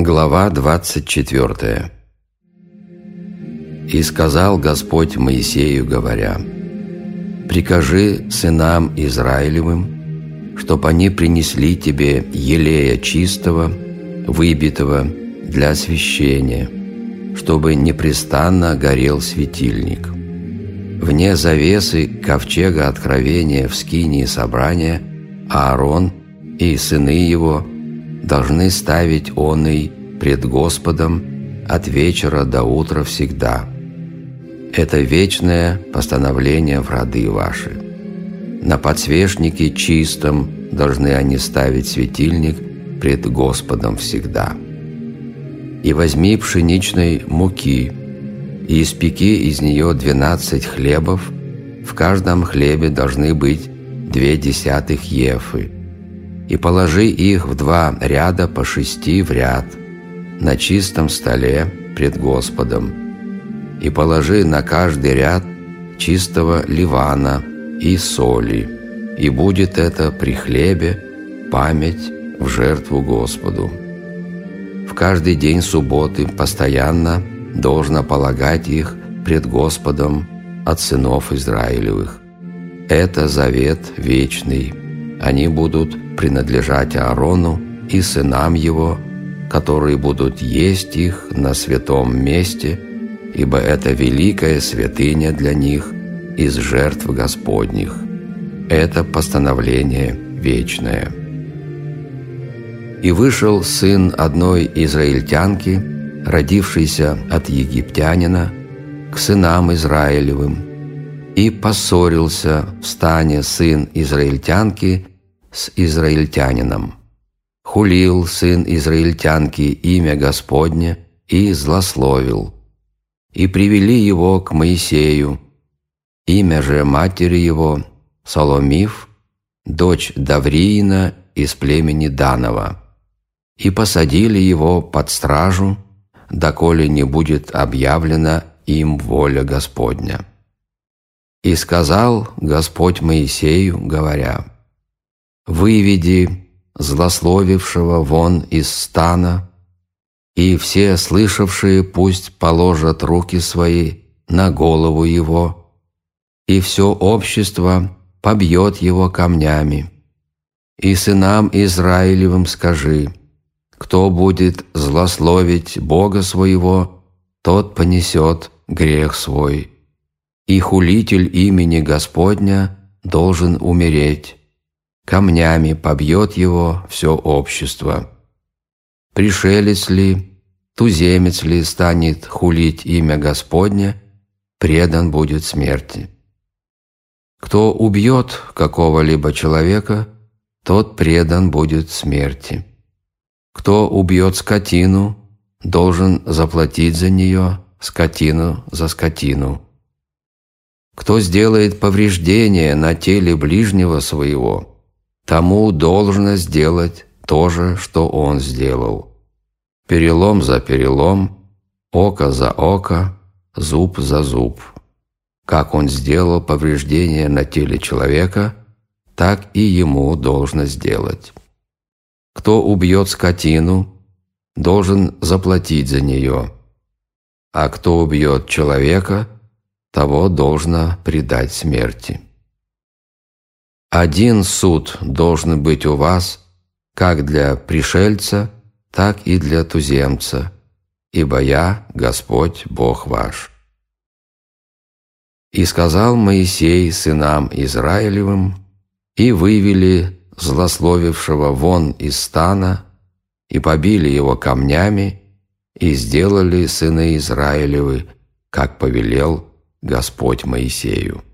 Глава 24. «И сказал Господь Моисею, говоря: прикажи сынам Израилевым, чтоб они принесли тебе елея чистого, выбитого для освящения, чтобы непрестанно горел светильник. Вне завесы ковчега откровения в скинии собрания Аарон и сыны его должны ставить оный пред Господом от вечера до утра всегда. Это вечное постановление в роды ваши. На подсвечнике чистом должны они ставить светильник пред Господом всегда. И возьми пшеничной муки, и испеки из нее 12 хлебов, в каждом хлебе должны быть 0,2 ефы, и положи их в 2 ряда по 6 в ряд на чистом столе пред Господом, и положи на каждый ряд чистого ливана и соли, и будет это при хлебе память в жертву Господу. В каждый день субботы постоянно должно полагать их пред Господом от сынов Израилевых. Это завет вечный. Они будут принадлежать Аарону и сынам его, которые будут есть их на святом месте, ибо это великая святыня для них из жертв Господних. Это постановление вечное. И вышел сын одной израильтянки, родившийся от египтянина, к сынам Израилевым, и поссорился в стане сын израильтянки с израильтянином. Хулил сын израильтянки имя Господне и злословил. И привели его к Моисею. Имя же матери его Соломиф, дочь Давриина из племени Данова. И посадили его под стражу, доколе не будет объявлена им воля Господня. И сказал Господь Моисею, говоря: «Выведи злословившего вон из стана, и все слышавшие пусть положат руки свои на голову его, и все общество побьет его камнями. И сынам Израилевым скажи: кто будет злословить Бога своего, тот понесет грех свой, и хулитель имени Господня должен умереть. Камнями побьет его все общество. Пришелец ли, туземец ли станет хулить имя Господня, предан будет смерти. Кто убьет какого-либо человека, тот предан будет смерти. Кто убьет скотину, должен заплатить за нее скотину за скотину. Кто сделает повреждение на теле ближнего своего, тому должно сделать то же, что он сделал. Перелом за перелом, око за око, зуб за зуб. Как он сделал повреждение на теле человека, так и ему должно сделать. Кто убьет скотину, должен заплатить за нее, а кто убьет человека, того должно предать смерти. Один суд должен быть у вас, как для пришельца, так и для туземца, ибо я Господь Бог ваш». И сказал Моисей сынам Израилевым, и вывели злословившего вон из стана, и побили его камнями, и сделали сыны Израилевы, как повелел Господь Моисею.